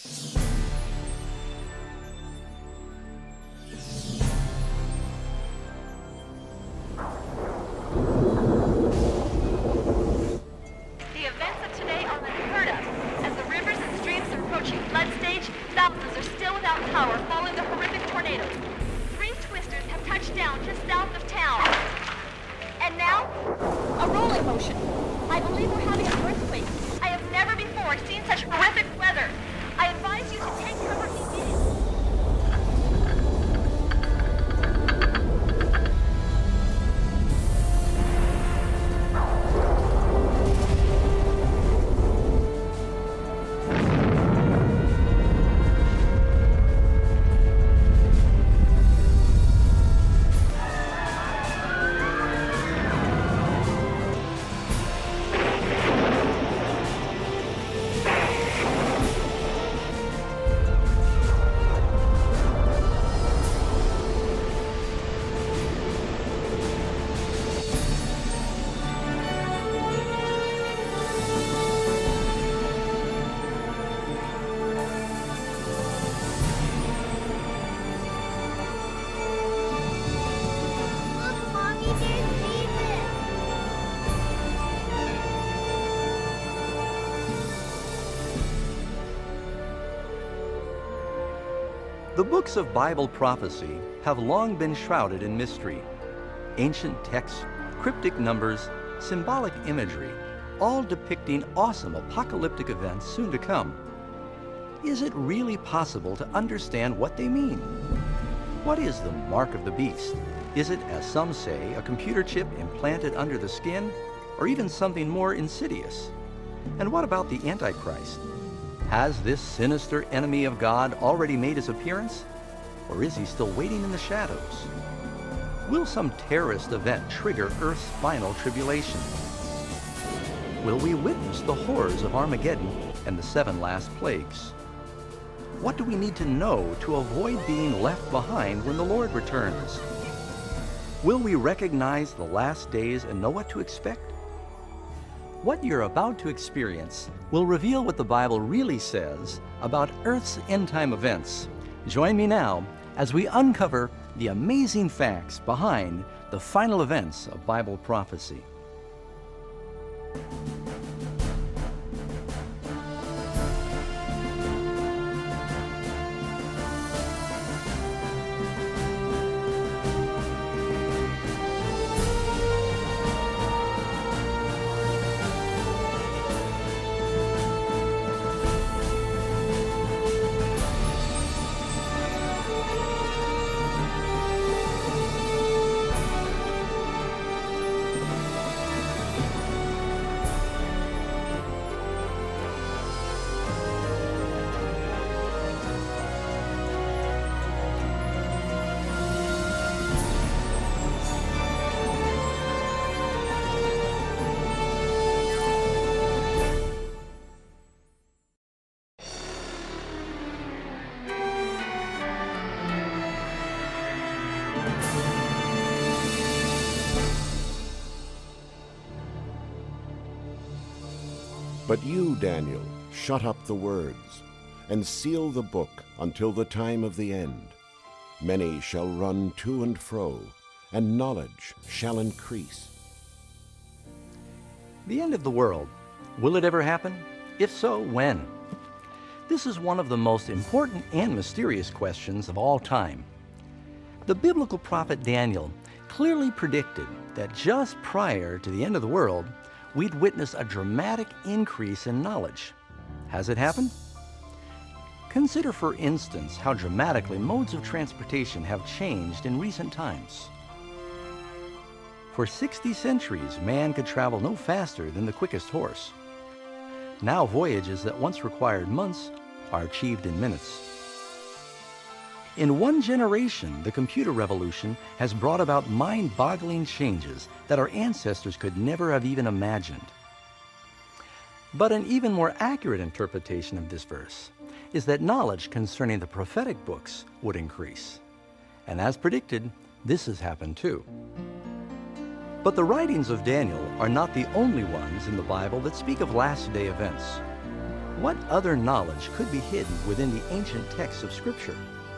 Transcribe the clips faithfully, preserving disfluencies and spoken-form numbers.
The events of today are unheard of. As the rivers and streams are approaching flood stage, thousands are still without power following the horrific tornadoes. Three twisters have touched down just south of town. And now, a rolling motion. I believe we're having an earthquake. I have never before seen such horrific weather. I advise you to take cover immediately. The books of Bible prophecy have long been shrouded in mystery. Ancient texts, cryptic numbers, symbolic imagery, all depicting awesome apocalyptic events soon to come. Is it really possible to understand what they mean? What is the mark of the beast? Is it, as some say, a computer chip implanted under the skin, or even something more insidious? And what about the Antichrist? Has this sinister enemy of God already made his appearance? Or is he still waiting in the shadows? Will some terrorist event trigger Earth's final tribulation? Will we witness the horrors of Armageddon and the seven last plagues? What do we need to know to avoid being left behind when the Lord returns? Will we recognize the last days and know what to expect? What you're about to experience will reveal what the Bible really says about Earth's end-time events. Join me now as we uncover the amazing facts behind the final events of Bible prophecy. But you, Daniel, shut up the words, and seal the book until the time of the end. Many shall run to and fro, and knowledge shall increase. The end of the world. Will it ever happen? If so, when? This is one of the most important and mysterious questions of all time. The biblical prophet Daniel clearly predicted that just prior to the end of the world, we'd witness a dramatic increase in knowledge. Has it happened? Consider, for instance, how dramatically modes of transportation have changed in recent times. For sixty centuries, man could travel no faster than the quickest horse. Now voyages that once required months are achieved in minutes. In one generation, the computer revolution has brought about mind-boggling changes that our ancestors could never have even imagined. But an even more accurate interpretation of this verse is that knowledge concerning the prophetic books would increase. And as predicted, this has happened too. But the writings of Daniel are not the only ones in the Bible that speak of last-day events. what other knowledge could be hidden within the ancient texts of Scripture?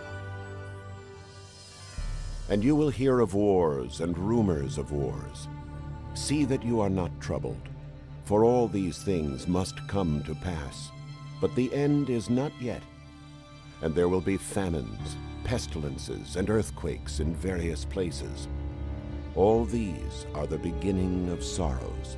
And you will hear of wars and rumors of wars. See that you are not troubled, for all these things must come to pass, but the end is not yet. And there will be famines, pestilences, and earthquakes in various places. All these are the beginning of sorrows.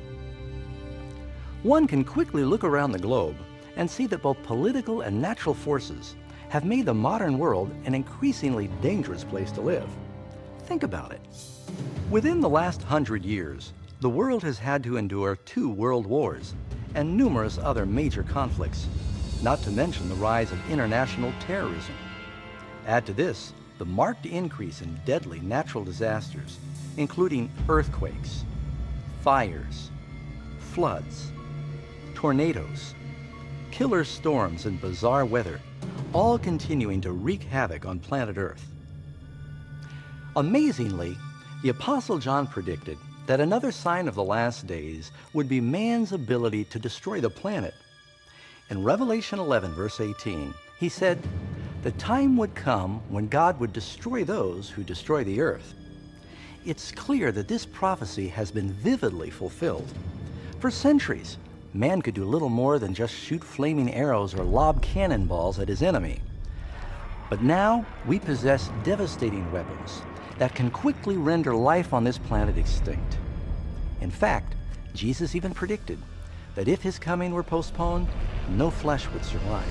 One can quickly look around the globe and see that both political and natural forces have made the modern world an increasingly dangerous place to live. Think about it. Within the last hundred years, the world has had to endure two world wars and numerous other major conflicts, not to mention the rise of international terrorism. Add to this the marked increase in deadly natural disasters, including earthquakes, fires, floods, tornadoes, killer storms, and bizarre weather, all continuing to wreak havoc on planet Earth. Amazingly, the Apostle John predicted that another sign of the last days would be man's ability to destroy the planet. In Revelation eleven, verse eighteen, he said, "The time would come when God would destroy those who destroy the earth." It's clear that this prophecy has been vividly fulfilled. For centuries, man could do little more than just shoot flaming arrows or lob cannonballs at his enemy. But now we possess devastating weapons that can quickly render life on this planet extinct. In fact, Jesus even predicted that if his coming were postponed, no flesh would survive.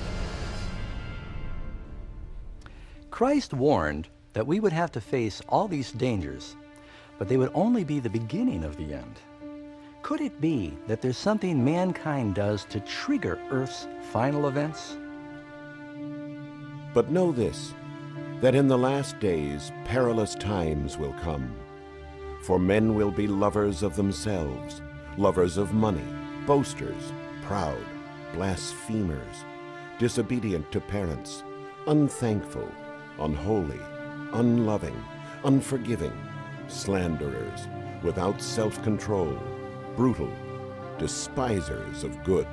Christ warned that we would have to face all these dangers, but they would only be the beginning of the end. Could it be that there's something mankind does to trigger Earth's final events? But know this, that in the last days perilous times will come. For men will be lovers of themselves, lovers of money, boasters, proud, blasphemers, disobedient to parents, unthankful, unholy, unloving, unforgiving, slanderers, without self-control, brutal, despisers of good.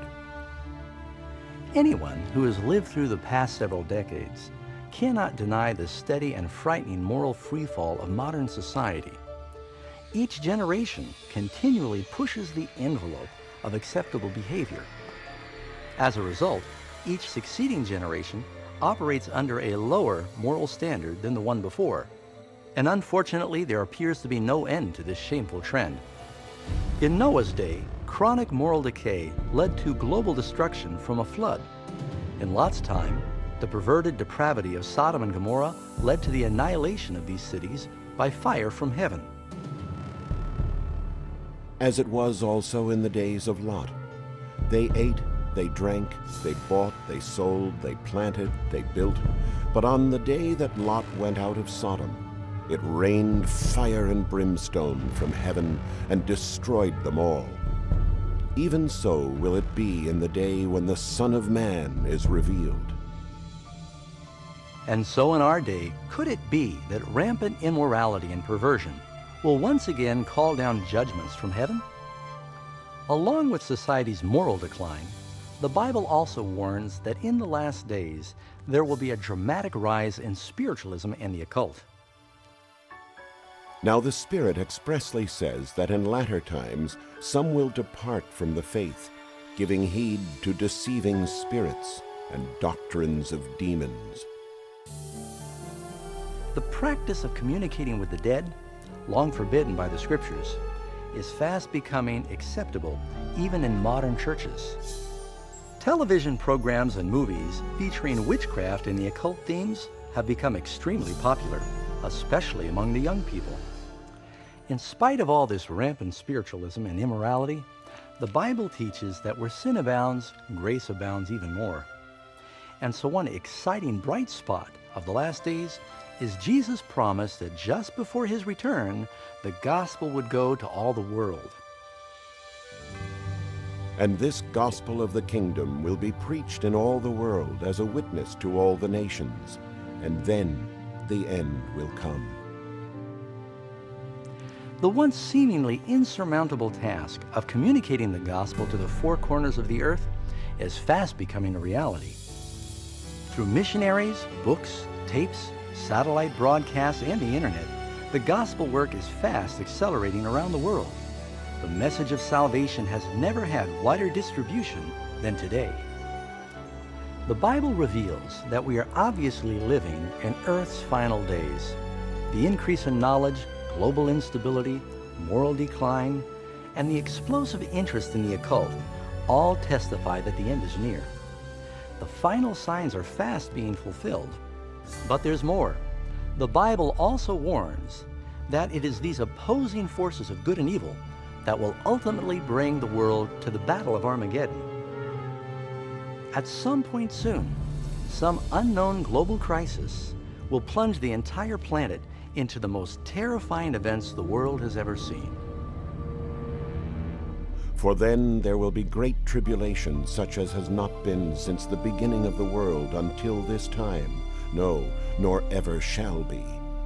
Anyone who has lived through the past several decades cannot deny the steady and frightening moral freefall of modern society. Each generation continually pushes the envelope of acceptable behavior. As a result, each succeeding generation operates under a lower moral standard than the one before. And unfortunately, there appears to be no end to this shameful trend. In Noah's day, chronic moral decay led to global destruction from a flood. In Lot's time, the perverted depravity of Sodom and Gomorrah led to the annihilation of these cities by fire from heaven. As it was also in the days of Lot. They ate, they drank, they bought, they sold, they planted, they built. But on the day that Lot went out of Sodom, it rained fire and brimstone from heaven and destroyed them all. Even so will it be in the day when the Son of Man is revealed. And so in our day, could it be that rampant immorality and perversion will once again call down judgments from heaven? Along with society's moral decline, the Bible also warns that in the last days there will be a dramatic rise in spiritualism and the occult. Now the Spirit expressly says that in latter times some will depart from the faith, giving heed to deceiving spirits and doctrines of demons. The practice of communicating with the dead, long forbidden by the Scriptures, is fast becoming acceptable even in modern churches. Television programs and movies featuring witchcraft and the occult themes have become extremely popular, especially among the young people. In spite of all this rampant spiritualism and immorality, the Bible teaches that where sin abounds, grace abounds even more. And so one exciting bright spot of the last days is Jesus' promise that just before his return, the gospel would go to all the world. And this gospel of the kingdom will be preached in all the world as a witness to all the nations, and then the end will come. The once seemingly insurmountable task of communicating the gospel to the four corners of the earth is fast becoming a reality. Through missionaries, books, tapes, satellite broadcasts, and the internet, the gospel work is fast accelerating around the world. The message of salvation has never had wider distribution than today. The Bible reveals that we are obviously living in Earth's final days. The increase in knowledge, global instability, moral decline, and the explosive interest in the occult all testify that the end is near. The final signs are fast being fulfilled. But there's more. The Bible also warns that it is these opposing forces of good and evil that will ultimately bring the world to the Battle of Armageddon. At some point soon, some unknown global crisis will plunge the entire planet into the most terrifying events the world has ever seen. For then there will be great tribulation, such as has not been since the beginning of the world until this time, no, nor ever shall be.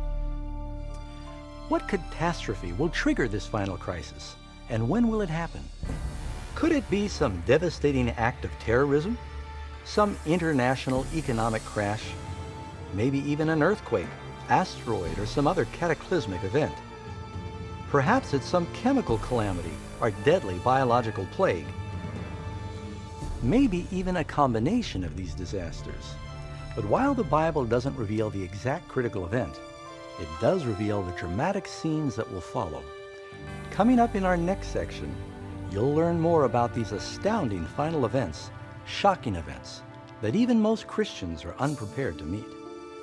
What catastrophe will trigger this final crisis, and when will it happen? Could it be some devastating act of terrorism? Some international economic crash? Maybe even an earthquake, asteroid, or some other cataclysmic event? Perhaps it's some chemical calamity or deadly biological plague. Maybe even a combination of these disasters. But while the Bible doesn't reveal the exact critical event, it does reveal the dramatic scenes that will follow. Coming up in our next section, you'll learn more about these astounding final events, shocking events, that even most Christians are unprepared to meet.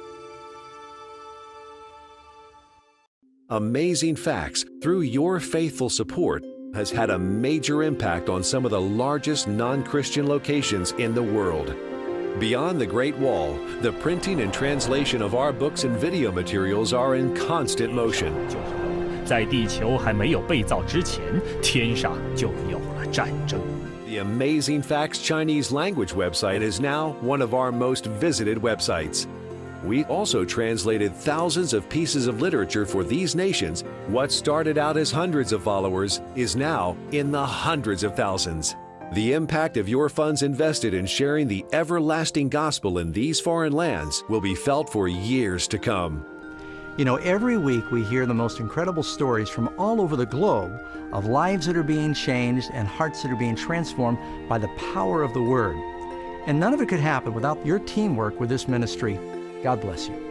Amazing Facts, through your faithful support, has had a major impact on some of the largest non-Christian locations in the world. Beyond the Great Wall, the printing and translation of our books and video materials are in constant motion. 在地球还没有被造之前，天上就有了战争。 The Amazing Facts Chinese language website is now one of our most visited websites. We also translated thousands of pieces of literature for these nations. What started out as hundreds of followers is now in the hundreds of thousands. The impact of your funds invested in sharing the everlasting gospel in these foreign lands will be felt for years to come. You know, every week we hear the most incredible stories from all over the globe of lives that are being changed and hearts that are being transformed by the power of the Word. And none of it could happen without your teamwork with this ministry. God bless you.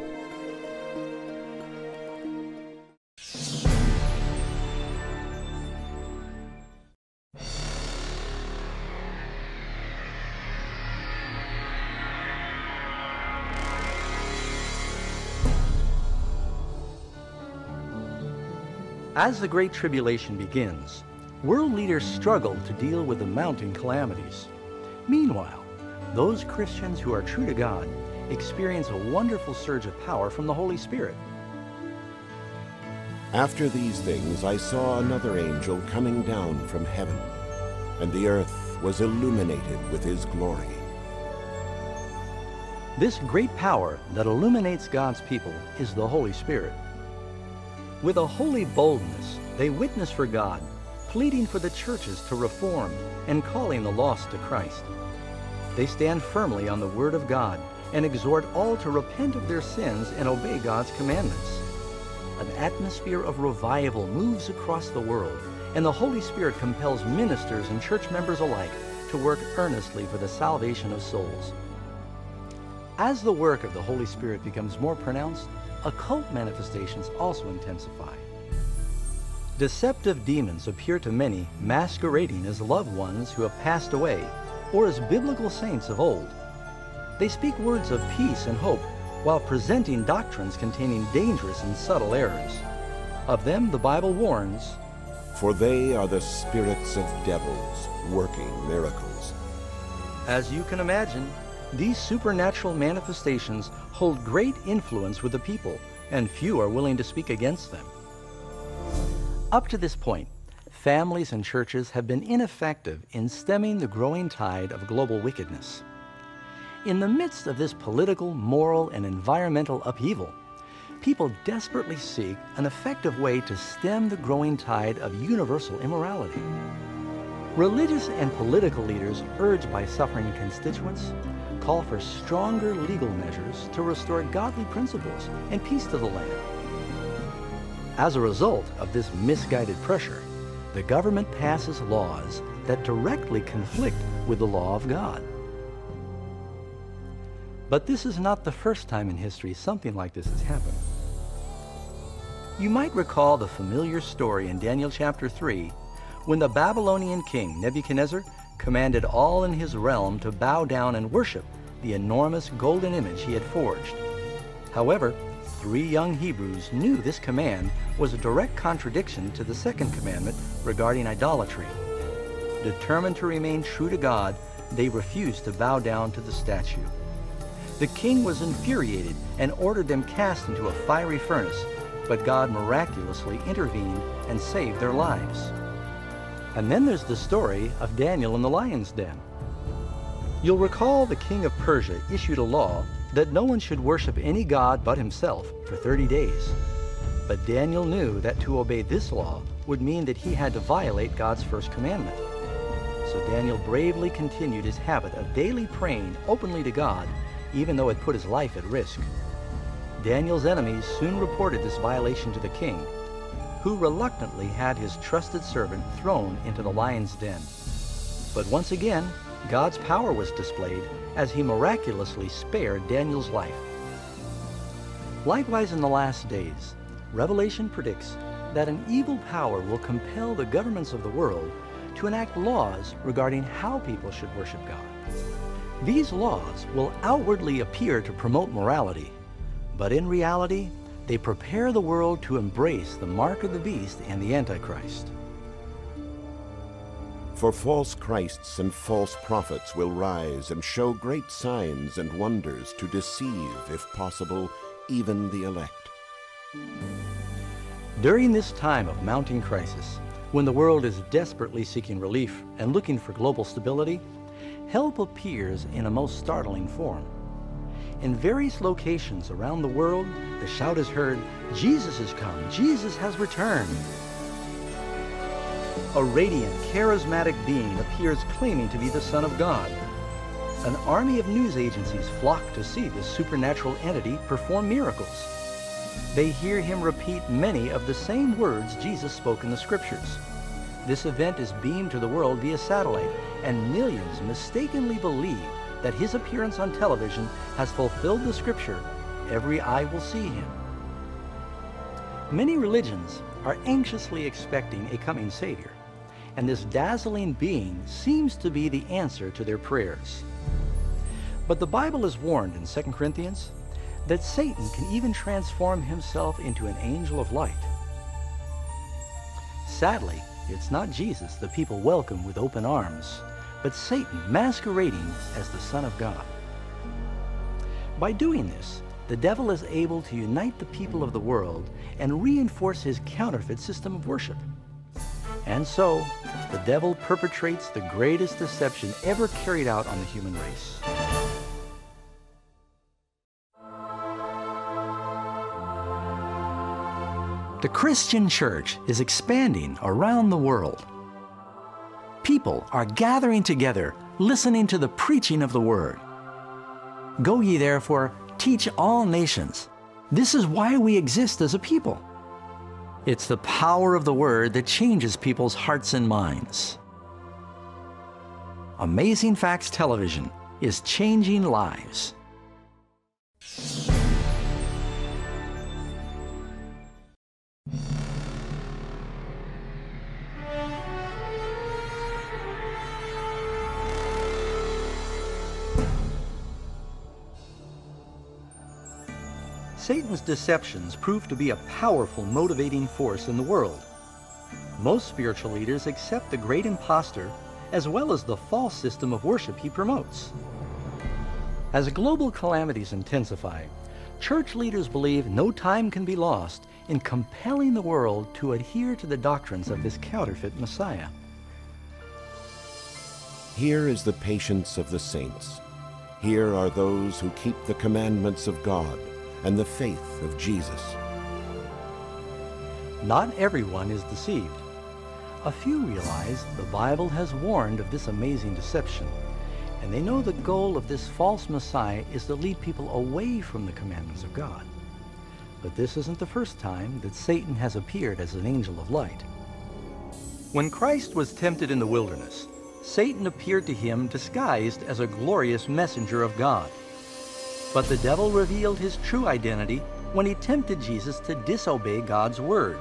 As the Great Tribulation begins, world leaders struggle to deal with the mounting calamities. Meanwhile, those Christians who are true to God experience a wonderful surge of power from the Holy Spirit. After these things I saw another angel coming down from heaven, and the earth was illuminated with his glory. This great power that illuminates God's people is the Holy Spirit. With a holy boldness, they witness for God, pleading for the churches to reform and calling the lost to Christ. They stand firmly on the Word of God and exhort all to repent of their sins and obey God's commandments. An atmosphere of revival moves across the world, and the Holy Spirit compels ministers and church members alike to work earnestly for the salvation of souls. As the work of the Holy Spirit becomes more pronounced, occult manifestations also intensify. Deceptive demons appear to many masquerading as loved ones who have passed away or as biblical saints of old. They speak words of peace and hope while presenting doctrines containing dangerous and subtle errors. Of them, the Bible warns, For they are the spirits of devils working miracles. As you can imagine, these supernatural manifestations hold great influence with the people, and few are willing to speak against them. Up to this point, families and churches have been ineffective in stemming the growing tide of global wickedness. In the midst of this political, moral, and environmental upheaval, people desperately seek an effective way to stem the growing tide of universal immorality. Religious and political leaders, urged by suffering constituents, call for stronger legal measures to restore godly principles and peace to the land. As a result of this misguided pressure, the government passes laws that directly conflict with the law of God. But this is not the first time in history something like this has happened. You might recall the familiar story in Daniel chapter three, when the Babylonian king Nebuchadnezzar commanded all in his realm to bow down and worship the enormous golden image he had forged. However, three young Hebrews knew this command was a direct contradiction to the second commandment regarding idolatry. Determined to remain true to God, they refused to bow down to the statue. The king was infuriated and ordered them cast into a fiery furnace, but God miraculously intervened and saved their lives. And then there's the story of Daniel in the lion's den. You'll recall the king of Persia issued a law that no one should worship any god but himself for thirty days. But Daniel knew that to obey this law would mean that he had to violate God's first commandment. So Daniel bravely continued his habit of daily praying openly to God, even though it put his life at risk. Daniel's enemies soon reported this violation to the king, who reluctantly had his trusted servant thrown into the lion's den. But once again, God's power was displayed as he miraculously spared Daniel's life. Likewise, in the last days, Revelation predicts that an evil power will compel the governments of the world to enact laws regarding how people should worship God. These laws will outwardly appear to promote morality, but in reality, they prepare the world to embrace the mark of the beast and the Antichrist. For false Christs and false prophets will rise and show great signs and wonders to deceive, if possible, even the elect. During this time of mounting crisis, when the world is desperately seeking relief and looking for global stability, help appears in a most startling form. In various locations around the world, the shout is heard, "Jesus has come, Jesus has returned." A radiant, charismatic being appears claiming to be the Son of God. An army of news agencies flock to see this supernatural entity perform miracles. They hear him repeat many of the same words Jesus spoke in the Scriptures. This event is beamed to the world via satellite, and millions mistakenly believe that his appearance on television has fulfilled the Scripture, "Every eye will see him." Many religions are anxiously expecting a coming Savior, and this dazzling being seems to be the answer to their prayers. But the Bible is warned in Second Corinthians that Satan can even transform himself into an angel of light. Sadly, it's not Jesus the people welcome with open arms, but Satan masquerading as the Son of God. By doing this, the devil is able to unite the people of the world and reinforce his counterfeit system of worship. And so, the devil perpetrates the greatest deception ever carried out on the human race. The Christian church is expanding around the world. People are gathering together, listening to the preaching of the Word. Go ye therefore, teach all nations. This is why we exist as a people. It's the power of the Word that changes people's hearts and minds. Amazing Facts Television is changing lives. Satan's deceptions prove to be a powerful motivating force in the world. Most spiritual leaders accept the great impostor as well as the false system of worship he promotes. As global calamities intensify, church leaders believe no time can be lost in compelling the world to adhere to the doctrines of this counterfeit Messiah. Here is the patience of the saints. Here are those who keep the commandments of God and the faith of Jesus. Not everyone is deceived. A few realize the Bible has warned of this amazing deception, and they know the goal of this false Messiah is to lead people away from the commandments of God. But this isn't the first time that Satan has appeared as an angel of light. When Christ was tempted in the wilderness, Satan appeared to him disguised as a glorious messenger of God. But the devil revealed his true identity when he tempted Jesus to disobey God's word.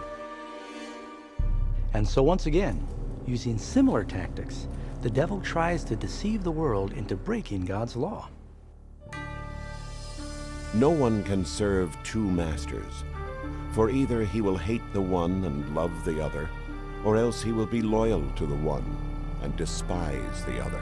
And so once again, using similar tactics, the devil tries to deceive the world into breaking God's law. No one can serve two masters, for either he will hate the one and love the other, or else he will be loyal to the one and despise the other.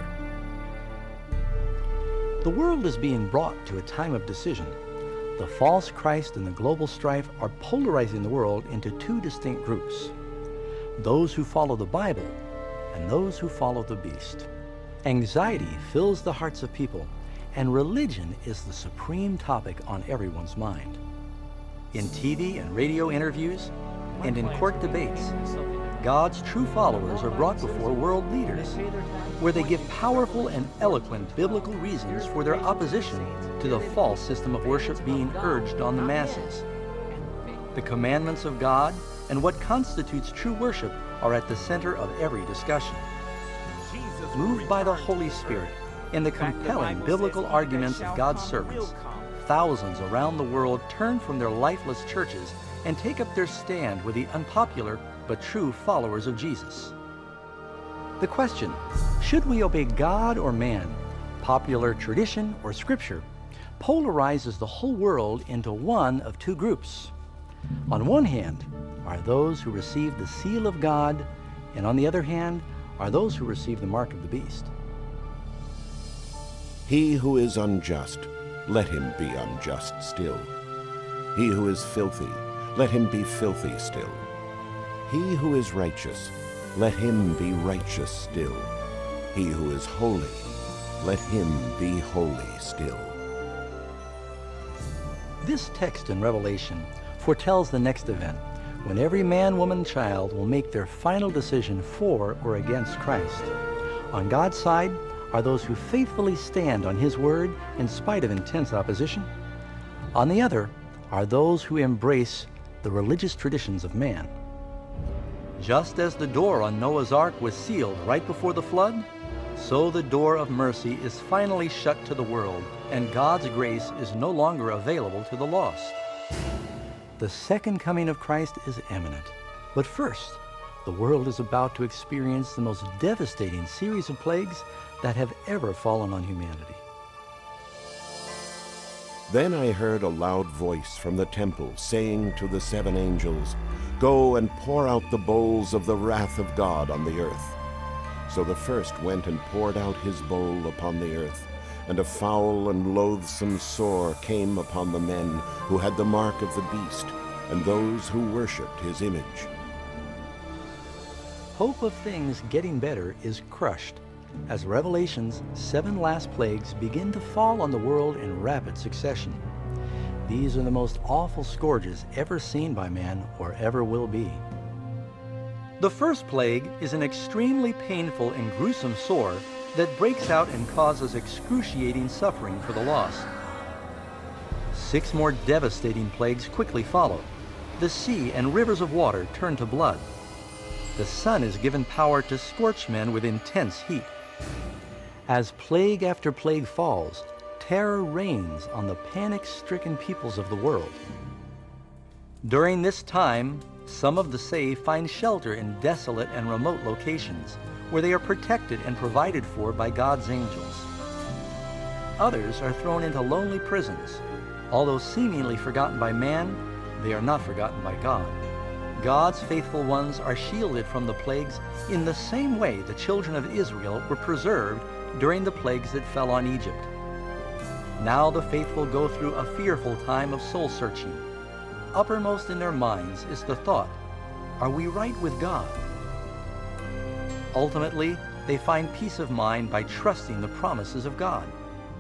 The world is being brought to a time of decision. The false Christ and the global strife are polarizing the world into two distinct groups: those who follow the Bible and those who follow the beast. Anxiety fills the hearts of people, and religion is the supreme topic on everyone's mind. In T V and radio interviews and in court debates, God's true followers are brought before world leaders, where they give powerful and eloquent biblical reasons for their opposition to the false system of worship being urged on the masses. The commandments of God and what constitutes true worship are at the center of every discussion. Moved by the Holy Spirit and the compelling biblical arguments of God's servants, thousands around the world turn from their lifeless churches and take up their stand with the unpopular but true followers of Jesus. The question, should we obey God or man, popular tradition or scripture, polarizes the whole world into one of two groups. On one hand are those who receive the seal of God, and on the other hand are those who receive the mark of the beast. He who is unjust, let him be unjust still. He who is filthy, let him be filthy still. He who is righteous, let him be righteous still. He who is holy, let him be holy still. This text in Revelation foretells the next event, when every man, woman, child will make their final decision for or against Christ. On God's side are those who faithfully stand on His word in spite of intense opposition. On the other are those who embrace the religious traditions of man. Just as the door on Noah's Ark was sealed right before the flood, so the door of mercy is finally shut to the world, and God's grace is no longer available to the lost. The second coming of Christ is imminent. But first, the world is about to experience the most devastating series of plagues that have ever fallen on humanity. Then I heard a loud voice from the temple saying to the seven angels, "Go and pour out the bowls of the wrath of God on the earth." So the first went and poured out his bowl upon the earth, and a foul and loathsome sore came upon the men who had the mark of the beast, and those who worshipped his image. Hope of things getting better is crushed as Revelation's seven last plagues begin to fall on the world in rapid succession. These are the most awful scourges ever seen by man or ever will be. The first plague is an extremely painful and gruesome sore that breaks out and causes excruciating suffering for the lost. Six more devastating plagues quickly follow. The sea and rivers of water turn to blood. The sun is given power to scorch men with intense heat. As plague after plague falls, terror reigns on the panic-stricken peoples of the world. During this time, some of the saved find shelter in desolate and remote locations where they are protected and provided for by God's angels. Others are thrown into lonely prisons. Although seemingly forgotten by man, they are not forgotten by God. God's faithful ones are shielded from the plagues in the same way the children of Israel were preserved during the plagues that fell on Egypt. Now the faithful go through a fearful time of soul-searching. Uppermost in their minds is the thought, are we right with God? Ultimately, they find peace of mind by trusting the promises of God.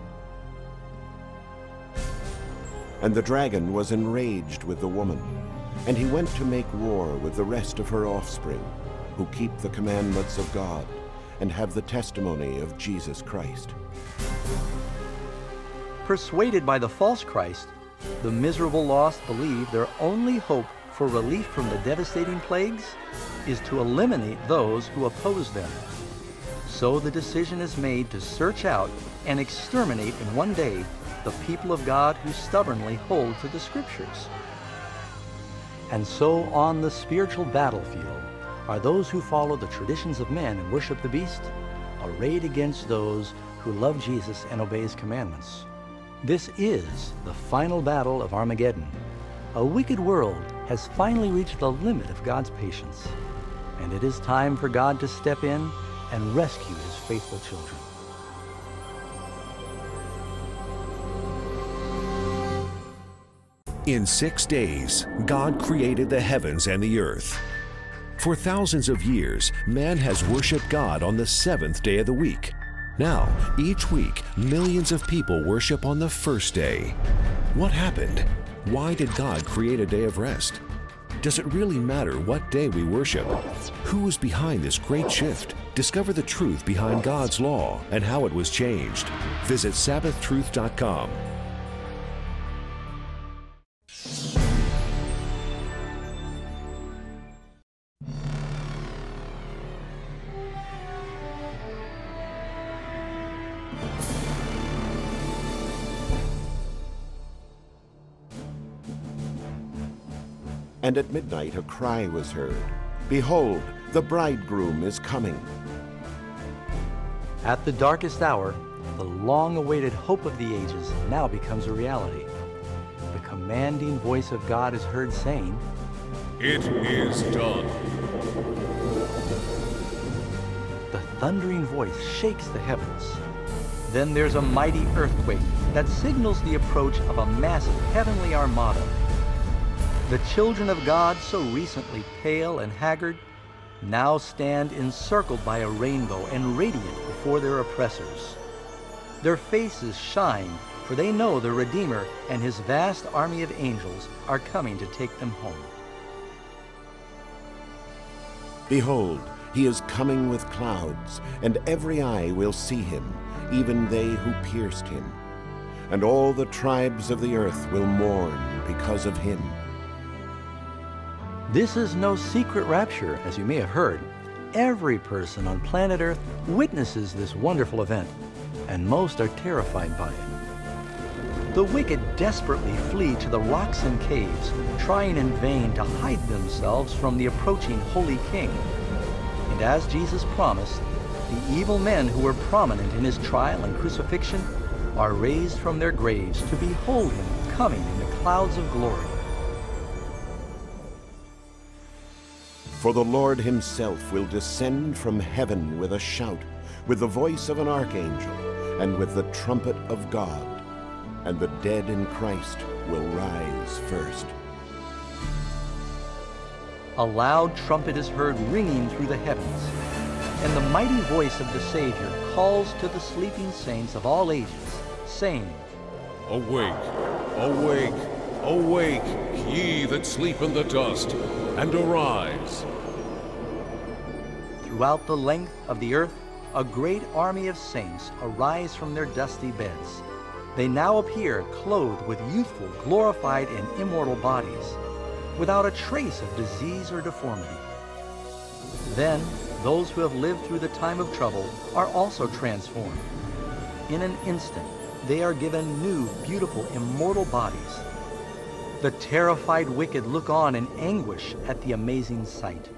And the dragon was enraged with the woman, and he went to make war with the rest of her offspring, who keep the commandments of God and have the testimony of Jesus Christ. Persuaded by the false Christ, the miserable lost believe their only hope for relief from the devastating plagues is to eliminate those who oppose them. So the decision is made to search out and exterminate in one day the people of God who stubbornly hold to the Scriptures. And so on the spiritual battlefield are those who follow the traditions of men and worship the beast, arrayed against those who love Jesus and obey his commandments. This is the final battle of Armageddon. A wicked world has finally reached the limit of God's patience, and it is time for God to step in and rescue his faithful children. In six days, God created the heavens and the earth. For thousands of years, man has worshiped God on the seventh day of the week. Now, each week, millions of people worship on the first day. What happened? Why did God create a day of rest? Does it really matter what day we worship? Who is behind this great shift? Discover the truth behind God's law and how it was changed. Visit Sabbath Truth dot com. And at midnight a cry was heard, "Behold, the bridegroom is coming." At the darkest hour, the long-awaited hope of the ages now becomes a reality. The commanding voice of God is heard saying, "It is done." The thundering voice shakes the heavens. Then there's a mighty earthquake that signals the approach of a massive heavenly armada. The children of God, so recently pale and haggard, now stand encircled by a rainbow and radiant before their oppressors. Their faces shine, for they know the Redeemer and his vast army of angels are coming to take them home. Behold, he is coming with clouds, and every eye will see him, even they who pierced him. And all the tribes of the earth will mourn because of him. This is no secret rapture, as you may have heard. Every person on planet Earth witnesses this wonderful event, and most are terrified by it. The wicked desperately flee to the rocks and caves, trying in vain to hide themselves from the approaching Holy King. And as Jesus promised, the evil men who were prominent in his trial and crucifixion are raised from their graves to behold him coming in the clouds of glory. For the Lord himself will descend from heaven with a shout, with the voice of an archangel, and with the trumpet of God. And the dead in Christ will rise first. A loud trumpet is heard ringing through the heavens, and the mighty voice of the Savior calls to the sleeping saints of all ages, saying, "Awake, awake, awake, ye that sleep in the dust, and arise." Throughout the length of the earth, a great army of saints arise from their dusty beds. They now appear clothed with youthful, glorified, and immortal bodies, without a trace of disease or deformity. Then, those who have lived through the time of trouble are also transformed. In an instant, they are given new, beautiful, immortal bodies. The terrified wicked look on in anguish at the amazing sight.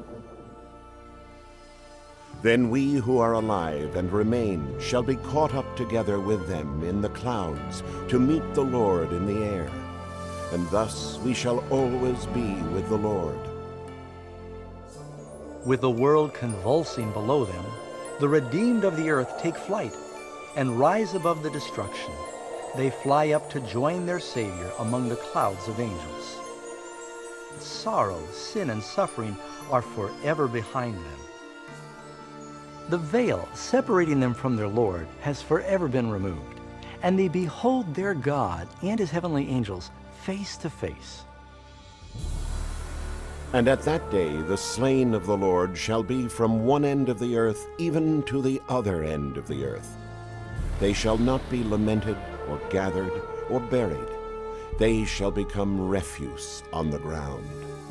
Then we who are alive and remain shall be caught up together with them in the clouds to meet the Lord in the air. And thus we shall always be with the Lord. With the world convulsing below them, the redeemed of the earth take flight and rise above the destruction. They fly up to join their Savior among the clouds of angels. Sorrow, sin, and suffering are forever behind them. The veil separating them from their Lord has forever been removed, and they behold their God and his heavenly angels face to face. And at that day the slain of the Lord shall be from one end of the earth even to the other end of the earth. They shall not be lamented or gathered or buried. They shall become refuse on the ground.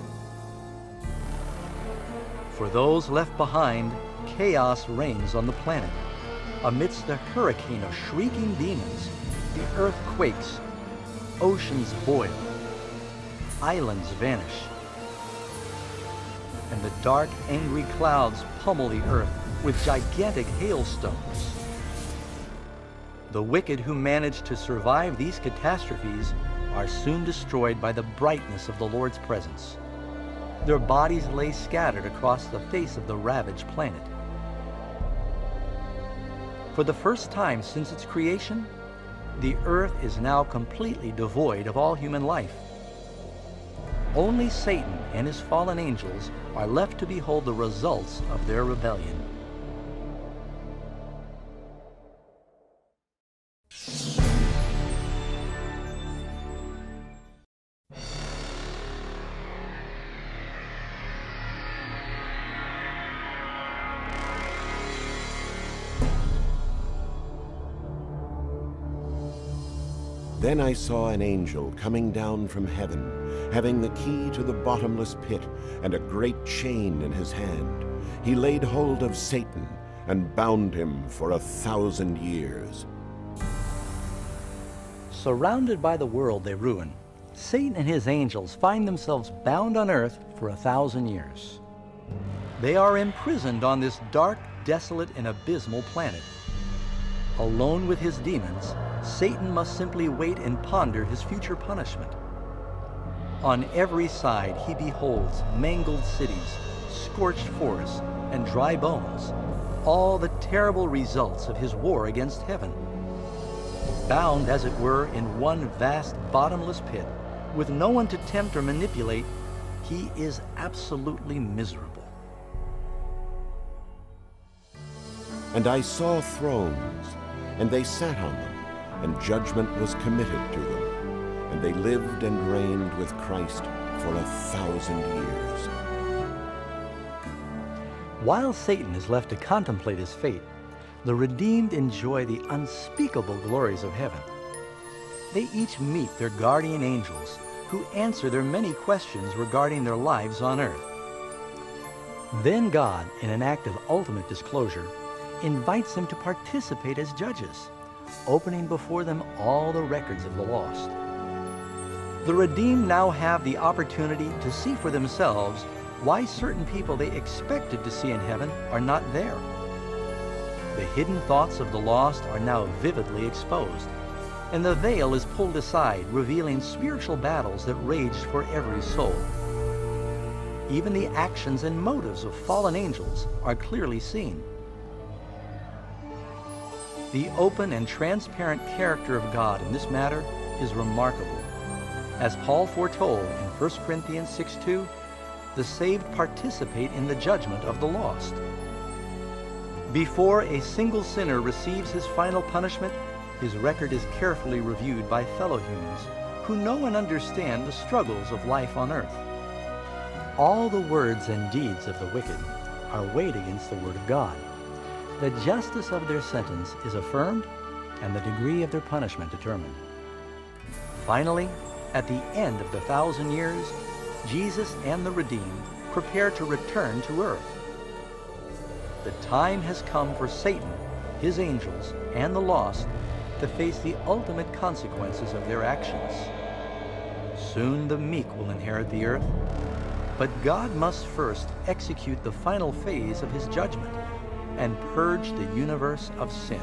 For those left behind, chaos reigns on the planet. Amidst the hurricane of shrieking demons, the earth quakes, oceans boil, islands vanish, and the dark, angry clouds pummel the earth with gigantic hailstones. The wicked who manage to survive these catastrophes are soon destroyed by the brightness of the Lord's presence. Their bodies lay scattered across the face of the ravaged planet. For the first time since its creation, the earth is now completely devoid of all human life. Only Satan and his fallen angels are left to behold the results of their rebellion. Then I saw an angel coming down from heaven, having the key to the bottomless pit and a great chain in his hand. He laid hold of Satan and bound him for a thousand years. Surrounded by the world they ruin, Satan and his angels find themselves bound on earth for a thousand years. They are imprisoned on this dark, desolate, and abysmal planet. Alone with his demons, Satan must simply wait and ponder his future punishment. On every side he beholds mangled cities, scorched forests, and dry bones, all the terrible results of his war against heaven. Bound, as it were, in one vast bottomless pit, with no one to tempt or manipulate, he is absolutely miserable. And I saw thrones, and they sat on them, and judgment was committed to them. And they lived and reigned with Christ for a thousand years. While Satan is left to contemplate his fate, the redeemed enjoy the unspeakable glories of heaven. They each meet their guardian angels, who answer their many questions regarding their lives on earth. Then God, in an act of ultimate disclosure, invites them to participate as judges, opening before them all the records of the lost. The redeemed now have the opportunity to see for themselves why certain people they expected to see in heaven are not there. The hidden thoughts of the lost are now vividly exposed, and the veil is pulled aside, revealing spiritual battles that raged for every soul. Even the actions and motives of fallen angels are clearly seen. The open and transparent character of God in this matter is remarkable. As Paul foretold in First Corinthians six two, the saved participate in the judgment of the lost. Before a single sinner receives his final punishment, his record is carefully reviewed by fellow humans who know and understand the struggles of life on earth. All the words and deeds of the wicked are weighed against the word of God. The justice of their sentence is affirmed, and the degree of their punishment determined. Finally, at the end of the thousand years, Jesus and the redeemed prepare to return to earth. The time has come for Satan, his angels, and the lost to face the ultimate consequences of their actions. Soon the meek will inherit the earth, but God must first execute the final phase of his judgment and purge the universe of sin.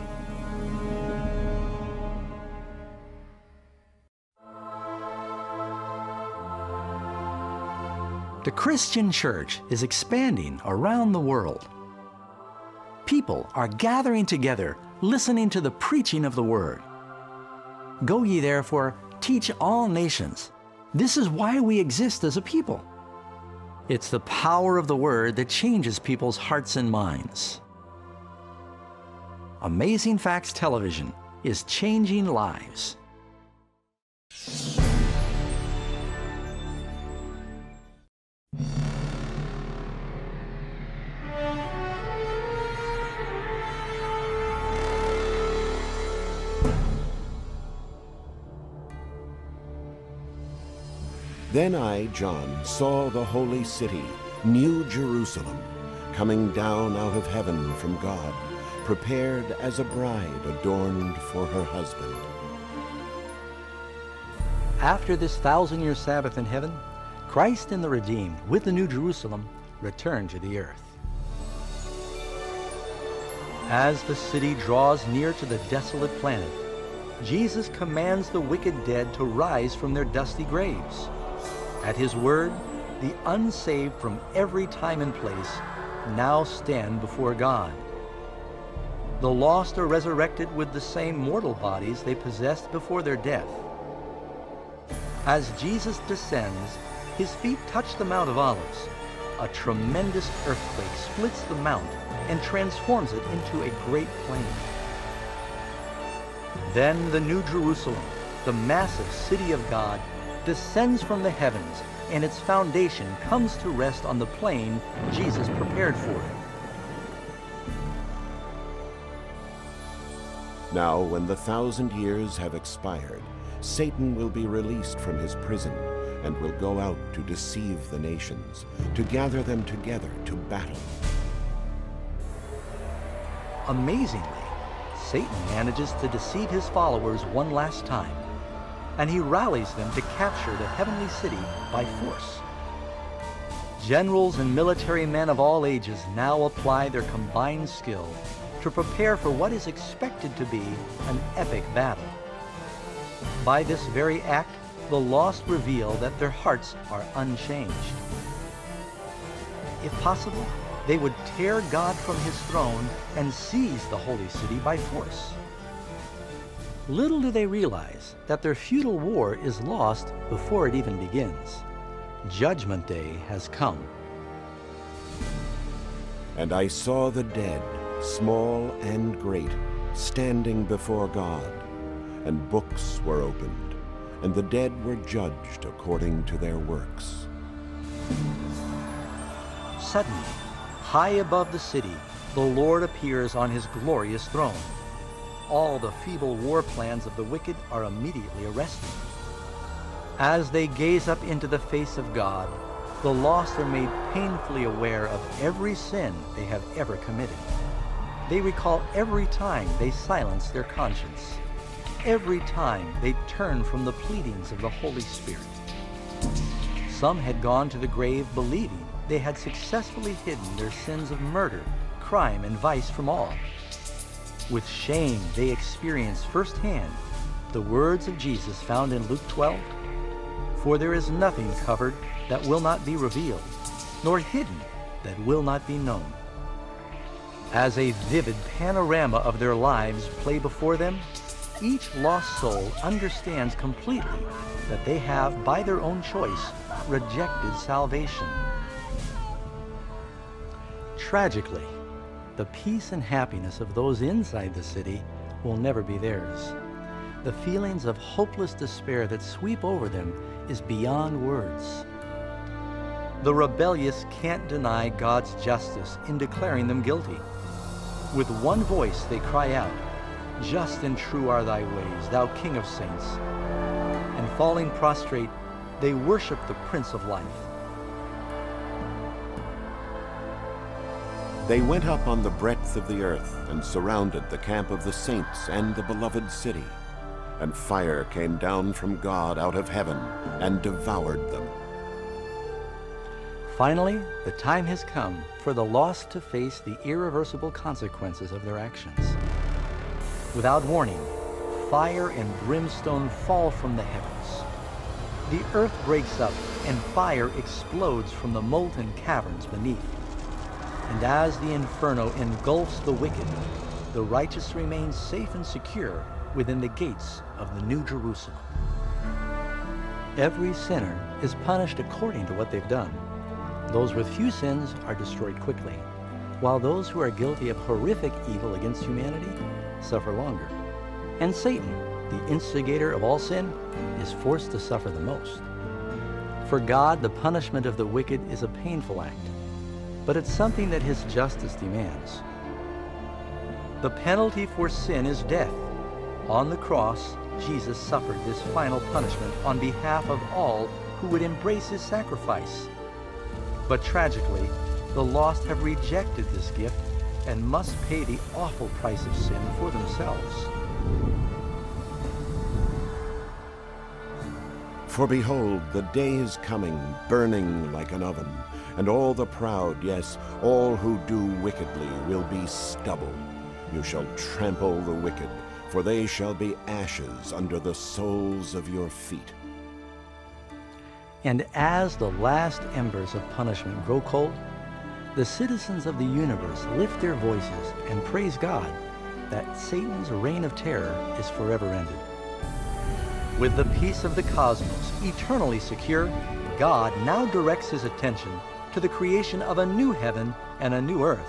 The Christian church is expanding around the world. People are gathering together, listening to the preaching of the word. Go ye therefore, teach all nations. This is why we exist as a people. It's the power of the word that changes people's hearts and minds. Amazing Facts Television is changing lives. you Then I, John, saw the holy city, New Jerusalem, coming down out of heaven from God, prepared as a bride adorned for her husband. After this thousand-year Sabbath in heaven, Christ and the redeemed, with the New Jerusalem, return to the earth. As the city draws near to the desolate planet, Jesus commands the wicked dead to rise from their dusty graves. At his word, the unsaved from every time and place now stand before God. The lost are resurrected with the same mortal bodies they possessed before their death. As Jesus descends, his feet touch the Mount of Olives. A tremendous earthquake splits the mount and transforms it into a great plain. Then the New Jerusalem, the massive city of God, descends from the heavens, and its foundation comes to rest on the plain Jesus prepared for it. Now, when the thousand years have expired, Satan will be released from his prison and will go out to deceive the nations, to gather them together to battle. Amazingly, Satan manages to deceive his followers one last time, and he rallies them to capture the heavenly city by force. Generals and military men of all ages now apply their combined skill to prepare for what is expected to be an epic battle. By this very act, the lost reveal that their hearts are unchanged. If possible, they would tear God from his throne and seize the holy city by force. Little do they realize that their futile war is lost before it even begins. Judgment Day has come. And I saw the dead, small and great, standing before God, and books were opened, and the dead were judged according to their works. Suddenly, high above the city, the Lord appears on his glorious throne. All the feeble war plans of the wicked are immediately arrested. As they gaze up into the face of God, the lost are made painfully aware of every sin they have ever committed. They recall every time they silence their conscience, every time they turn from the pleadings of the Holy Spirit. Some had gone to the grave believing they had successfully hidden their sins of murder, crime, and vice from all. With shame, they experience firsthand the words of Jesus found in Luke twelve, "For there is nothing covered that will not be revealed, nor hidden that will not be known." As a vivid panorama of their lives play before them, each lost soul understands completely that they have, by their own choice, rejected salvation. Tragically, the peace and happiness of those inside the city will never be theirs. The feelings of hopeless despair that sweep over them is beyond words. The rebellious can't deny God's justice in declaring them guilty. With one voice they cry out, "Just and true are thy ways, thou King of saints." And falling prostrate, they worship the Prince of Life. They went up on the breadth of the earth and surrounded the camp of the saints and the beloved city. And fire came down from God out of heaven and devoured them. Finally, the time has come for the lost to face the irreversible consequences of their actions. Without warning, fire and brimstone fall from the heavens. The earth breaks up and fire explodes from the molten caverns beneath. And as the inferno engulfs the wicked, the righteous remain safe and secure within the gates of the New Jerusalem. Every sinner is punished according to what they've done. Those with few sins are destroyed quickly, while those who are guilty of horrific evil against humanity suffer longer. And Satan, the instigator of all sin, is forced to suffer the most. For God, the punishment of the wicked is a painful act, but it's something that his justice demands. The penalty for sin is death. On the cross, Jesus suffered this final punishment on behalf of all who would embrace his sacrifice. But tragically, the lost have rejected this gift and must pay the awful price of sin for themselves. For behold, the day is coming, burning like an oven, and all the proud, yes, all who do wickedly, will be stubble. You shall trample the wicked, for they shall be ashes under the soles of your feet. And as the last embers of punishment grow cold, the citizens of the universe lift their voices and praise God that Satan's reign of terror is forever ended. With the peace of the cosmos eternally secure, God now directs his attention to the creation of a new heaven and a new earth.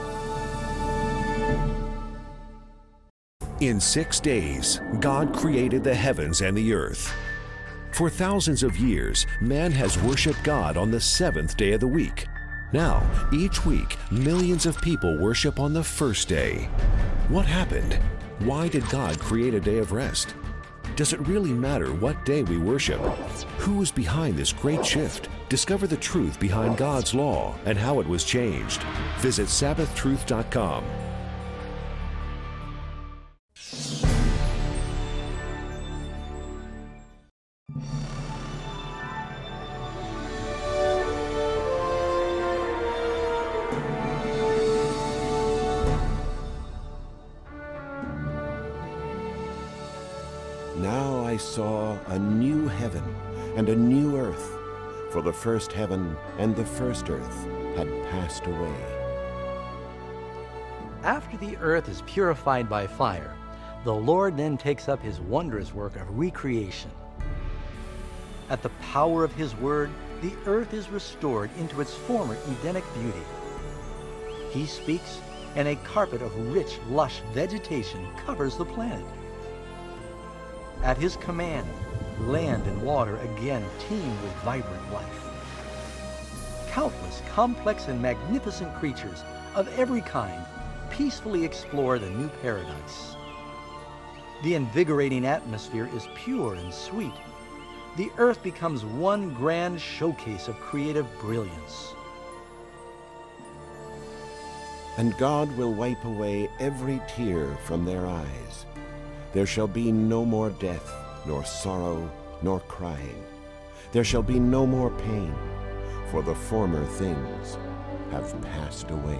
In six days, God created the heavens and the earth. For thousands of years, man has worshiped God on the seventh day of the week. Now, each week, millions of people worship on the first day. What happened? Why did God create a day of rest? Does it really matter what day we worship? Who is behind this great shift? Discover the truth behind God's law and how it was changed. Visit Sabbath Truth dot com. Now I saw a new heaven and a new earth, for the first heaven and the first earth had passed away. After the earth is purified by fire, the Lord then takes up his wondrous work of recreation. At the power of his word, the earth is restored into its former Edenic beauty. He speaks, and a carpet of rich, lush vegetation covers the planet. At his command, land and water again teem with vibrant life. Countless complex and magnificent creatures of every kind peacefully explore the new paradise. The invigorating atmosphere is pure and sweet. The earth becomes one grand showcase of creative brilliance. And God will wipe away every tear from their eyes. There shall be no more death, nor sorrow, nor crying. There shall be no more pain, for the former things have passed away.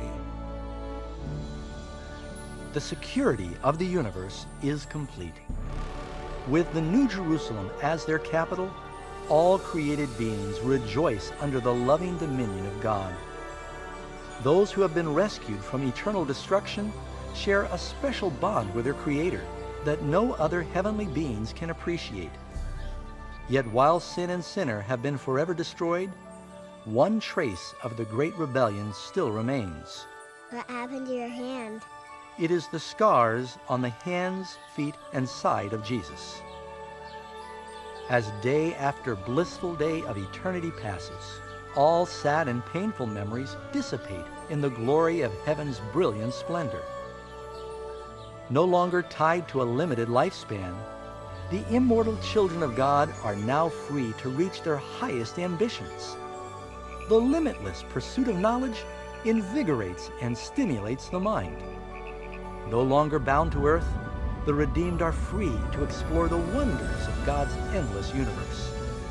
The security of the universe is complete. With the New Jerusalem as their capital, all created beings rejoice under the loving dominion of God. Those who have been rescued from eternal destruction share a special bond with their Creator that no other heavenly beings can appreciate. Yet while sin and sinner have been forever destroyed, one trace of the great rebellion still remains. What happened to your hand? It is the scars on the hands, feet, and side of Jesus. As day after blissful day of eternity passes, all sad and painful memories dissipate in the glory of heaven's brilliant splendor. No longer tied to a limited lifespan, the immortal children of God are now free to reach their highest ambitions. The limitless pursuit of knowledge invigorates and stimulates the mind. No longer bound to earth, the redeemed are free to explore the wonders of God's endless universe.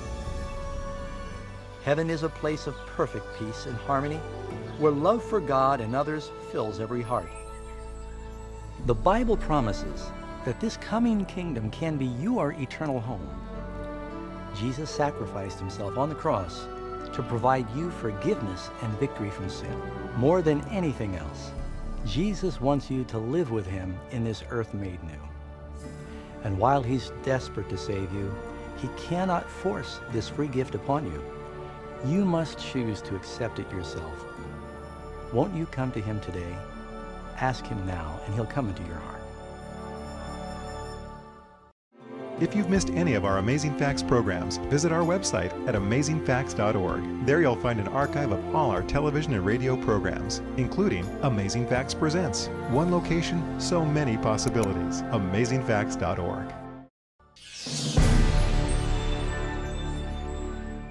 Heaven is a place of perfect peace and harmony, where love for God and others fills every heart. The Bible promises that this coming kingdom can be your eternal home. Jesus sacrificed himself on the cross to provide you forgiveness and victory from sin. More than anything else, Jesus wants you to live with him in this earth made new. And while he's desperate to save you, he cannot force this free gift upon you. You must choose to accept it yourself. Won't you come to him today? Ask him now, and he'll come into your heart. If you've missed any of our Amazing Facts programs, visit our website at amazing facts dot org. There you'll find an archive of all our television and radio programs, including Amazing Facts Presents. One location, so many possibilities. amazing facts dot org.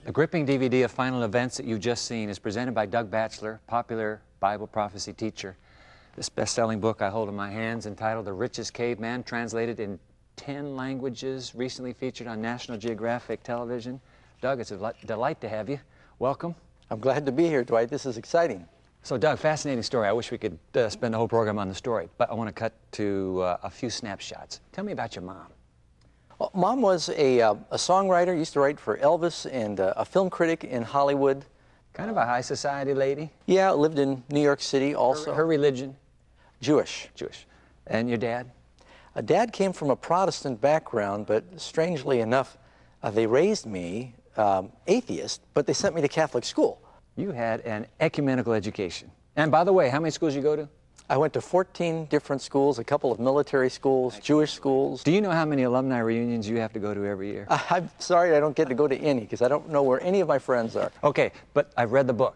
The gripping D V D of final events that you've just seen is presented by Doug Batchelor, popular Bible prophecy teacher. This best-selling book I hold in my hands, entitled The Richest Caveman, translated in ten languages, recently featured on National Geographic television. Doug, it's a delight to have you. Welcome. I'm glad to be here, Dwight. This is exciting. So, Doug, fascinating story. I wish we could uh, spend the whole program on the story, but I want to cut to uh, a few snapshots. Tell me about your mom. Well, Mom was a, uh, a songwriter, used to write for Elvis, and uh, a film critic in Hollywood. Kind of a high society lady? Yeah, lived in New York City also. Her, her religion? Jewish. Jewish. And your dad? Uh, Dad came from a Protestant background, but strangely enough, uh, they raised me um, atheist, but they sent me to Catholic school. You had an ecumenical education. And by the way, how many schools you go to? I went to fourteen different schools, a couple of military schools, Jewish schools. Do you know how many alumni reunions you have to go to every year? Uh, I'm sorry I don't get to go to any, because I don't know where any of my friends are. Okay, but I've read the book.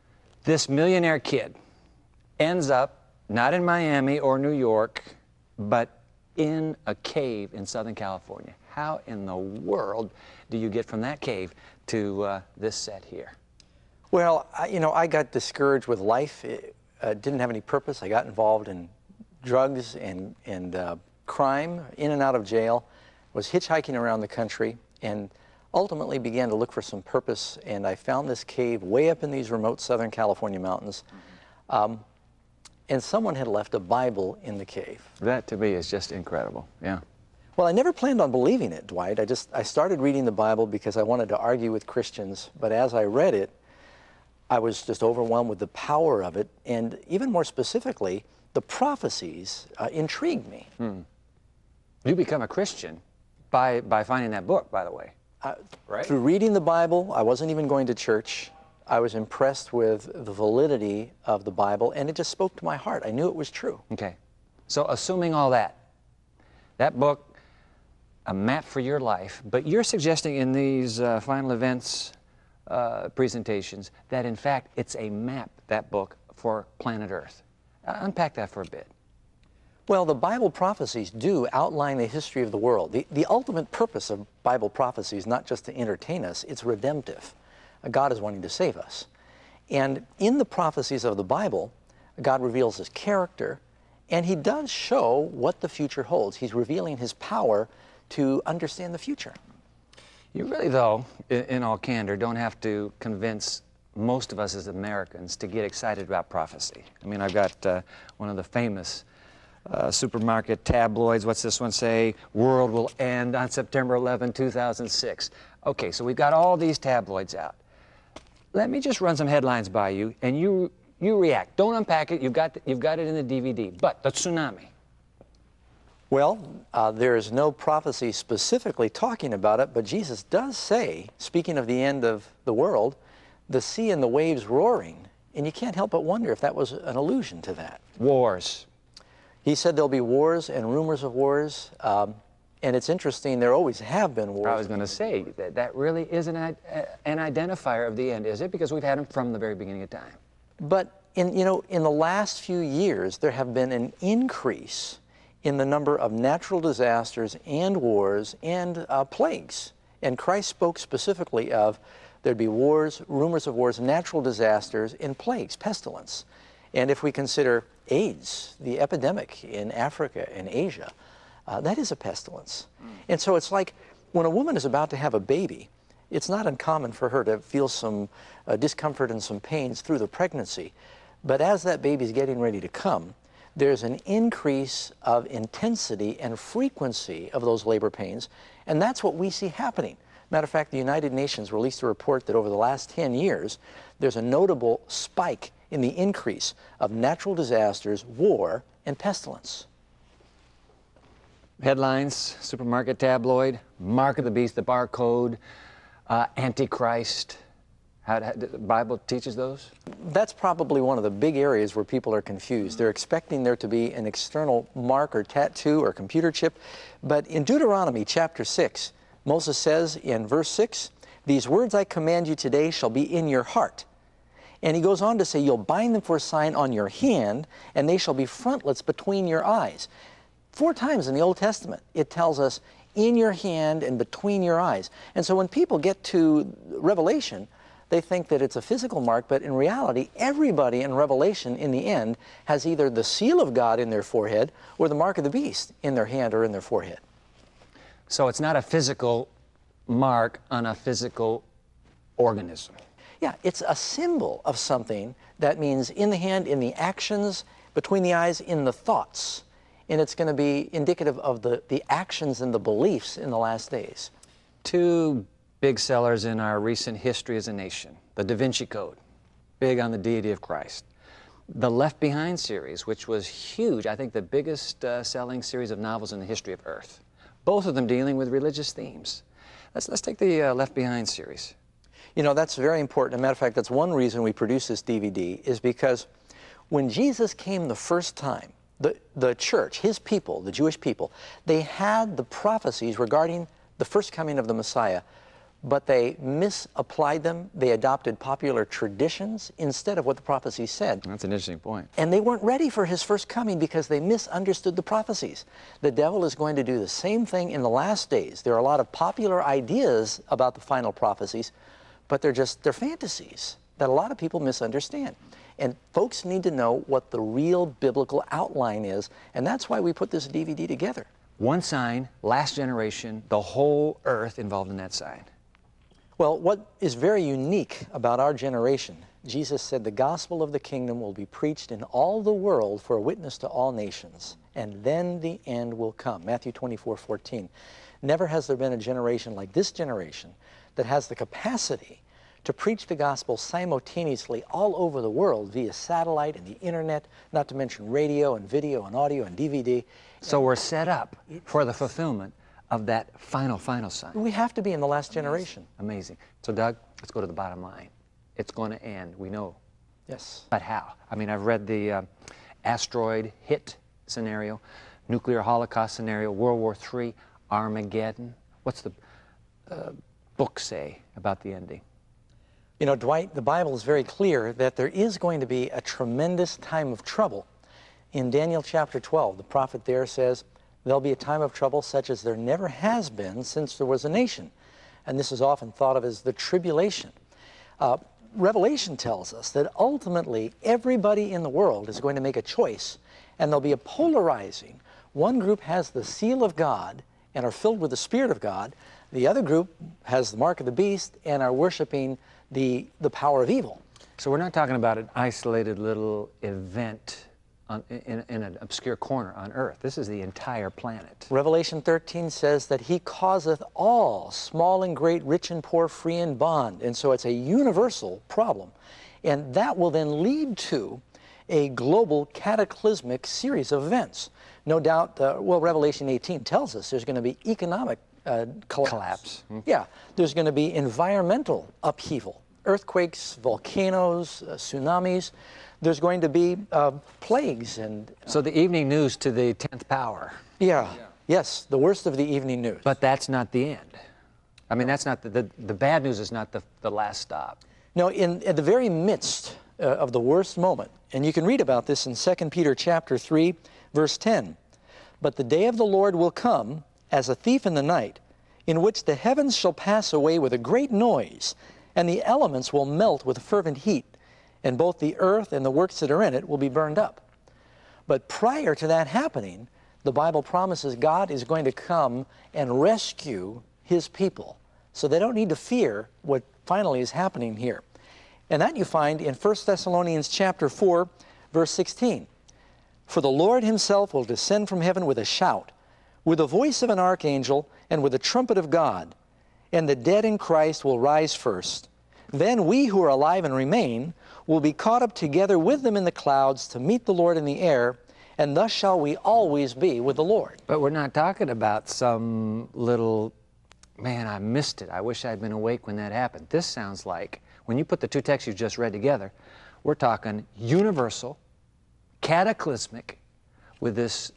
This millionaire kid ends up not in Miami or New York, but in a cave in Southern California. How in the world do you get from that cave to uh, this set here? Well, I, you know, I got discouraged with life. It, uh, didn't have any purpose. I got involved in drugs and, and uh, crime, in and out of jail, was hitchhiking around the country, and ultimately began to look for some purpose. And I found this cave way up in these remote Southern California mountains. Um, and someone had left a Bible in the cave. That, to me, is just incredible, yeah. Well, I never planned on believing it, Dwight. I just, I started reading the Bible because I wanted to argue with Christians, but as I read it, I was just overwhelmed with the power of it, and even more specifically, the prophecies uh, intrigued me. Hmm. You become a Christian by, by finding that book, by the way, uh, right? Through reading the Bible, I wasn't even going to church. I was impressed with the validity of the Bible, and it just spoke to my heart. I knew it was true. Okay. So assuming all that, that book, a map for your life, but you're suggesting in these uh, final events uh, presentations that, in fact, it's a map, that book, for planet Earth. Uh, unpack that for a bit. Well, the Bible prophecies do outline the history of the world. The, the ultimate purpose of Bible prophecy is not just to entertain us, it's redemptive. God is wanting to save us. And in the prophecies of the Bible, God reveals his character, and he does show what the future holds. He's revealing his power to understand the future. You really, though, in, in all candor, don't have to convince most of us as Americans to get excited about prophecy. I mean, I've got uh, one of the famous uh, supermarket tabloids. What's this one say? World will end on September eleventh, two thousand six. Okay, so we've got all these tabloids out. Let me just run some headlines by you, and you you react. Don't unpack it. You've got you've got it in the D V D. But the tsunami. Well, uh, there is no prophecy specifically talking about it, but Jesus does say, speaking of the end of the world, the sea and the waves roaring, and you can't help but wonder if that was an allusion to that. Wars. He said there'll be wars and rumors of wars, um, and it's interesting, there always have been wars. I was going to say, that, that really is an, an identifier of the end, is it? Because we've had them from the very beginning of time. But, in, you know, in the last few years, there have been an increase in the number of natural disasters and wars and uh, plagues. And Christ spoke specifically of there'd be wars, rumors of wars, natural disasters, and plagues, pestilence. And if we consider AIDS, the epidemic in Africa and Asia, uh, that is a pestilence. Mm. And so it's like when a woman is about to have a baby, it's not uncommon for her to feel some uh, discomfort and some pains through the pregnancy. But as that baby's getting ready to come, there's an increase of intensity and frequency of those labor pains, and that's what we see happening. Matter of fact, the United Nations released a report that over the last ten years, there's a notable spike in the increase of natural disasters, war, and pestilence. Headlines, supermarket tabloid, Mark of the Beast, the barcode, uh, Antichrist. How, how, the Bible teaches those? That's probably one of the big areas where people are confused. They're expecting there to be an external mark or tattoo or computer chip. But in Deuteronomy chapter six, Moses says in verse six, "These words I command you today shall be in your heart." And he goes on to say, "You'll bind them for a sign on your hand, and they shall be frontlets between your eyes." Four times in the Old Testament, it tells us, in your hand and between your eyes. And so when people get to Revelation, they think that it's a physical mark, but in reality, everybody in Revelation, in the end, has either the seal of God in their forehead or the mark of the beast in their hand or in their forehead. So it's not a physical mark on a physical organism. Yeah, it's a symbol of something that means in the hand, in the actions, between the eyes, in the thoughts. And it's going to be indicative of the, the actions and the beliefs in the last days. Two big sellers in our recent history as a nation. The Da Vinci Code, big on the deity of Christ. The Left Behind series, which was huge, I think the biggest uh, selling series of novels in the history of Earth. Both of them dealing with religious themes. Let's, let's take the uh, Left Behind series. You know, that's very important. As a matter of fact, that's one reason we produce this D V D, is because when Jesus came the first time, the, the church, his people, the Jewish people, they had the prophecies regarding the first coming of the Messiah, but they misapplied them. They adopted popular traditions instead of what the prophecies said. That's an interesting point. And they weren't ready for his first coming because they misunderstood the prophecies. The devil is going to do the same thing in the last days. There are a lot of popular ideas about the final prophecies, but they're just, they're fantasies that a lot of people misunderstand. And folks need to know what the real biblical outline is, and that's why we put this D V D together. One sign, last generation, the whole earth involved in that sign. Well, what is very unique about our generation, Jesus said the gospel of the kingdom will be preached in all the world for a witness to all nations, and then the end will come. Matthew twenty-four fourteen. Never has there been a generation like this generation that has the capacity to preach the gospel simultaneously all over the world via satellite and the internet, not to mention radio and video and audio and D V D. So we're set up for the fulfillment of that final, final sign. We have to be in the last generation. Amazing. So Doug, let's go to the bottom line. It's going to end, we know. Yes. But how? I mean, I've read the uh, asteroid hit scenario, nuclear holocaust scenario, World War Three, Armageddon. What's the uh, book say about the ending? You know, Dwight, the Bible is very clear that there is going to be a tremendous time of trouble. In Daniel chapter twelve, the prophet there says, there'll be a time of trouble such as there never has been since there was a nation. And this is often thought of as the tribulation. Uh, Revelation tells us that ultimately everybody in the world is going to make a choice, and there'll be a polarizing. One group has the seal of God and are filled with the Spirit of God. The other group has the mark of the beast and are worshiping the, the power of evil. So we're not talking about an isolated little event on, in, in an obscure corner on earth. This is the entire planet. Revelation thirteen says that he causeth all, small and great, rich and poor, free and bond. And so it's a universal problem. And that will then lead to a global cataclysmic series of events. No doubt, uh, well, Revelation eighteen tells us there's going to be economic uh, collapse. Collapse. Mm-hmm. Yeah, there's going to be environmental upheaval, earthquakes, volcanoes, uh, tsunamis. There's going to be uh, plagues and... Uh, so the evening news to the tenth power. Yeah, yeah, yes, the worst of the evening news. But that's not the end. I mean, that's not the, the, the bad news is not the, the last stop. No, in at the very midst uh, of the worst moment, and you can read about this in Second Peter chapter three, verse ten. But the day of the Lord will come as a thief in the night, in which the heavens shall pass away with a great noise, and the elements will melt with fervent heat, and both the earth and the works that are in it will be burned up. But prior to that happening, the Bible promises God is going to come and rescue his people. So they don't need to fear what finally is happening here. And that you find in First Thessalonians chapter four, verse sixteen. For the Lord himself will descend from heaven with a shout, with the voice of an archangel, and with the trumpet of God. And the dead in Christ will rise first. Then we who are alive and remain will be caught up together with them in the clouds to meet the Lord in the air, and thus shall we always be with the Lord. But we're not talking about some little, man, I missed it. I wish I'd been awake when that happened. This sounds like, when you put the two texts you just read together, we're talking universal, cataclysmic, with this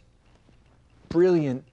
brilliant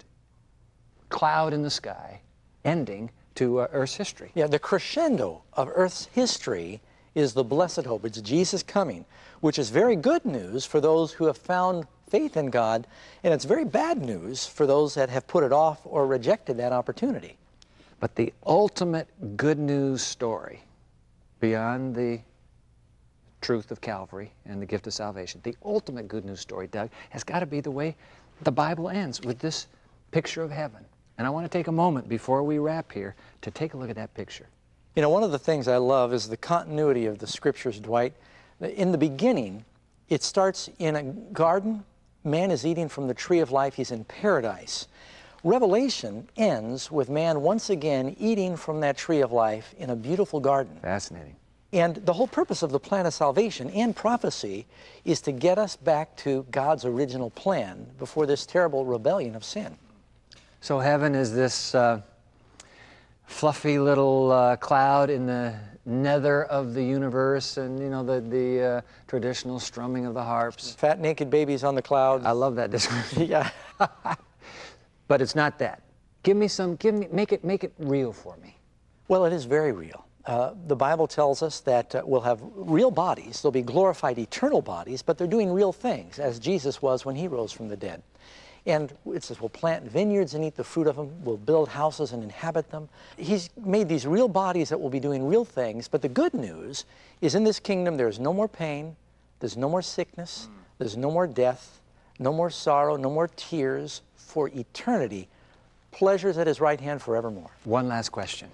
cloud in the sky, ending to uh, Earth's history. Yeah, the crescendo of Earth's history is the blessed hope. It's Jesus coming, which is very good news for those who have found faith in God, and it's very bad news for those that have put it off or rejected that opportunity. But the ultimate good news story, beyond the truth of Calvary and the gift of salvation, the ultimate good news story, Doug, has got to be the way the Bible ends, with this picture of heaven. And I want to take a moment before we wrap here to take a look at that picture. You know, one of the things I love is the continuity of the Scriptures, Dwight. In the beginning, it starts in a garden. Man is eating from the tree of life. He's in paradise. Revelation ends with man once again eating from that tree of life in a beautiful garden. Fascinating. And the whole purpose of the plan of salvation and prophecy is to get us back to God's original plan before this terrible rebellion of sin. So heaven is this uh, fluffy little uh, cloud in the nether of the universe, and you know, the, the uh, traditional strumming of the harps. Fat naked babies on the clouds. I love that description. Yeah. But it's not that. Give me some, give me, make it, make it real for me. Well, it is very real. Uh, the Bible tells us that uh, we'll have real bodies. They'll be glorified eternal bodies, but they're doing real things, as Jesus was when he rose from the dead. And it says we'll plant vineyards and eat the fruit of them. We'll build houses and inhabit them. He's made these real bodies that will be doing real things. But the good news is, in this kingdom, there's no more pain. There's no more sickness. There's no more death. No more sorrow. No more tears. For eternity. Pleasures at his right hand forevermore. One last question.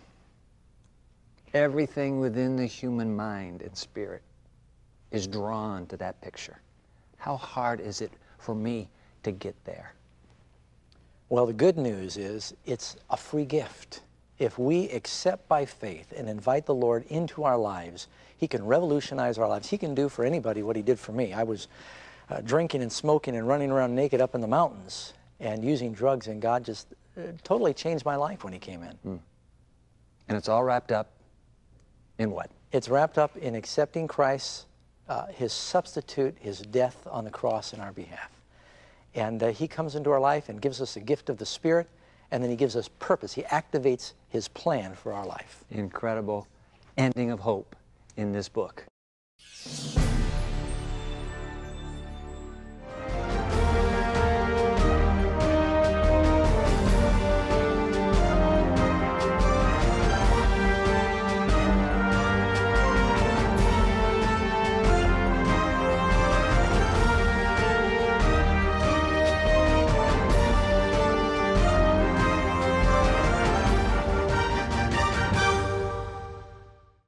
Everything within the human mind and spirit is drawn to that picture. How hard is it for me to get there? Well, the good news is it's a free gift. If we accept by faith and invite the Lord into our lives, he can revolutionize our lives. He can do for anybody what he did for me. I was uh, drinking and smoking and running around naked up in the mountains and using drugs, and God just uh, totally changed my life when he came in. Mm. And it's all wrapped up in what? It's wrapped up in accepting Christ, uh, his substitute, his death on the cross in our behalf. And uh, he comes into our life and gives us a gift of the Spirit, and then he gives us purpose. He activates his plan for our life. Incredible ending of hope in this book.